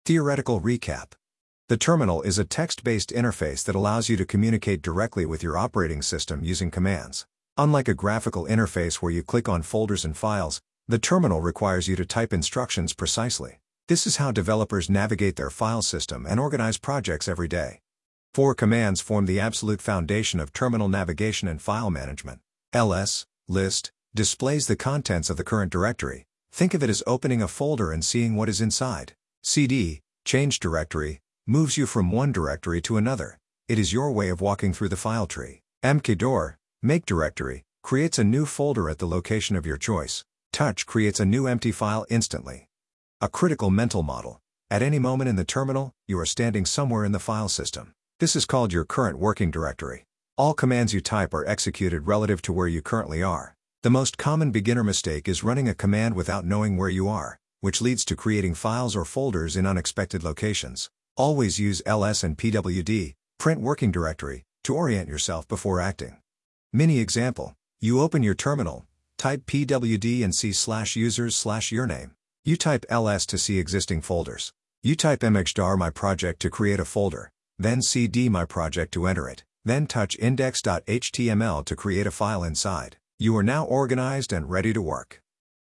Theoretical recap. The terminal is a text-based interface that allows you to communicate directly with your operating system using commands. Unlike a graphical interface where you click on folders and files, the terminal requires you to type instructions precisely. This is how developers navigate their file system and organize projects every day. 4 commands form the absolute foundation of terminal navigation and file management. ls, list, displays the contents of the current directory. Think of it as opening a folder and seeing what is inside. cd, change directory, moves you from one directory to another. It is your way of walking through the file tree. mkdir, make directory, creates a new folder at the location of your choice. Touch creates a new empty file instantly. A critical mental model. At any moment in the terminal, you are standing somewhere in the file system. This is called your current working directory. All commands you type are executed relative to where you currently are. The most common beginner mistake is running a command without knowing where you are, which leads to creating files or folders in unexpected locations. Always use ls and pwd, print working directory, to orient yourself before acting. Mini example. You open your terminal, type pwd and see /users/yourname. You type ls to see existing folders. You type mkdir my project to create a folder, then cd my project to enter it, then touch index.html to create a file inside. You are now organized and ready to work.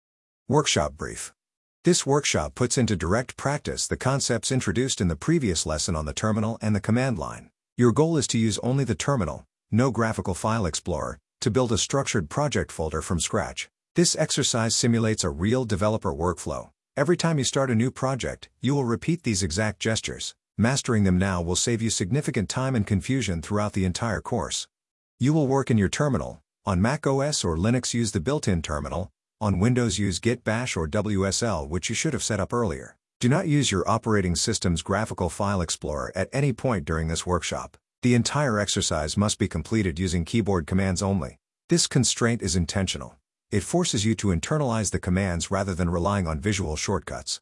Workshop brief. This workshop puts into direct practice the concepts introduced in the previous lesson on the terminal and the command line. Your goal is to use only the terminal, no graphical file explorer, to build a structured project folder from scratch. This exercise simulates a real developer workflow. Every time you start a new project, you will repeat these exact gestures. Mastering them now will save you significant time and confusion throughout the entire course. You will work in your terminal. On Mac OS or Linux, use the built-in terminal. On Windows, use Git Bash or WSL, which you should have set up earlier. Do not use your operating system's graphical file explorer at any point during this workshop. The entire exercise must be completed using keyboard commands only. This constraint is intentional. It forces you to internalize the commands rather than relying on visual shortcuts.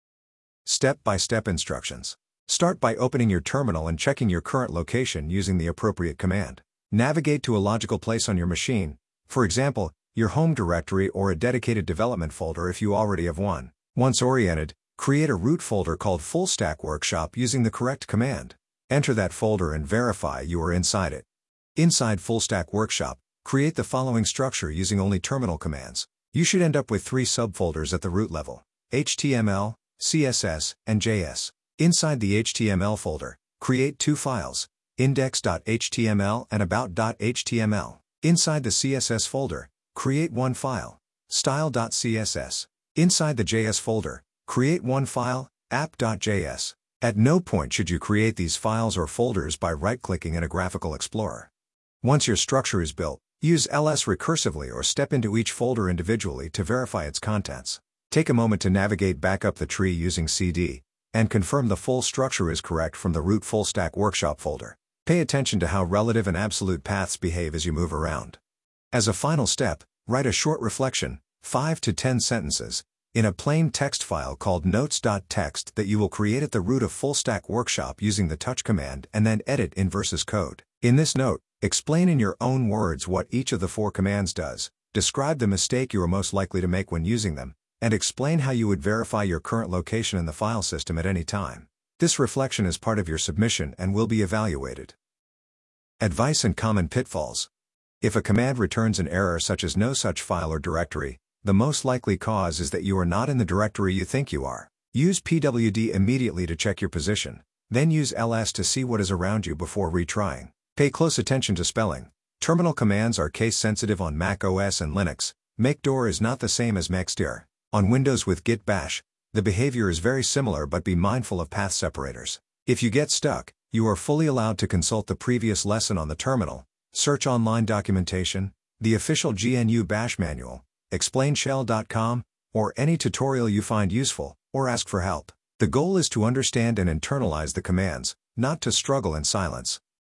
Step-by-step instructions. Start by opening your terminal and checking your current location using the appropriate command. Navigate to a logical place on your machine, for example, your home directory or a dedicated development folder if you already have one. Once oriented, create a root folder called Full Stack Workshop using the correct command. Enter that folder and verify you are inside it. Inside Full Stack Workshop, create the following structure using only terminal commands. You should end up with 3 subfolders at the root level: HTML, CSS, and JS. Inside the HTML folder, create 2 files, index.html and about.html. Inside the CSS folder, create 1 file, style.css. Inside the JS folder, create 1 file, app.js. At no point should you create these files or folders by right-clicking in a graphical explorer. Once your structure is built, use ls recursively or step into each folder individually to verify its contents. Take a moment to navigate back up the tree using cd, and confirm the full structure is correct from the root Full Stack Workshop folder. Pay attention to how relative and absolute paths behave as you move around. As a final step, write a short reflection, 5 to 10 sentences, in a plain text file called notes.txt that you will create at the root of Full Stack Workshop using the touch command and then edit in VS Code. In this note, explain in your own words what each of the 4 commands does, describe the mistake you are most likely to make when using them, and explain how you would verify your current location in the file system at any time. This reflection is part of your submission and will be evaluated. Advice and common pitfalls. If a command returns an error such as no such file or directory, the most likely cause is that you are not in the directory you think you are. Use pwd immediately to check your position, then use ls to see what is around you before retrying. Pay close attention to spelling. Terminal commands are case-sensitive on Mac OS and Linux. Mkdir is not the same as mkdir. On Windows with Git Bash, the behavior is very similar, but be mindful of path separators. If you get stuck, you are fully allowed to consult the previous lesson on the terminal, search online documentation, the official GNU Bash manual, explainshell.com, or any tutorial you find useful, or ask for help. The goal is to understand and internalize the commands, not to struggle in silence.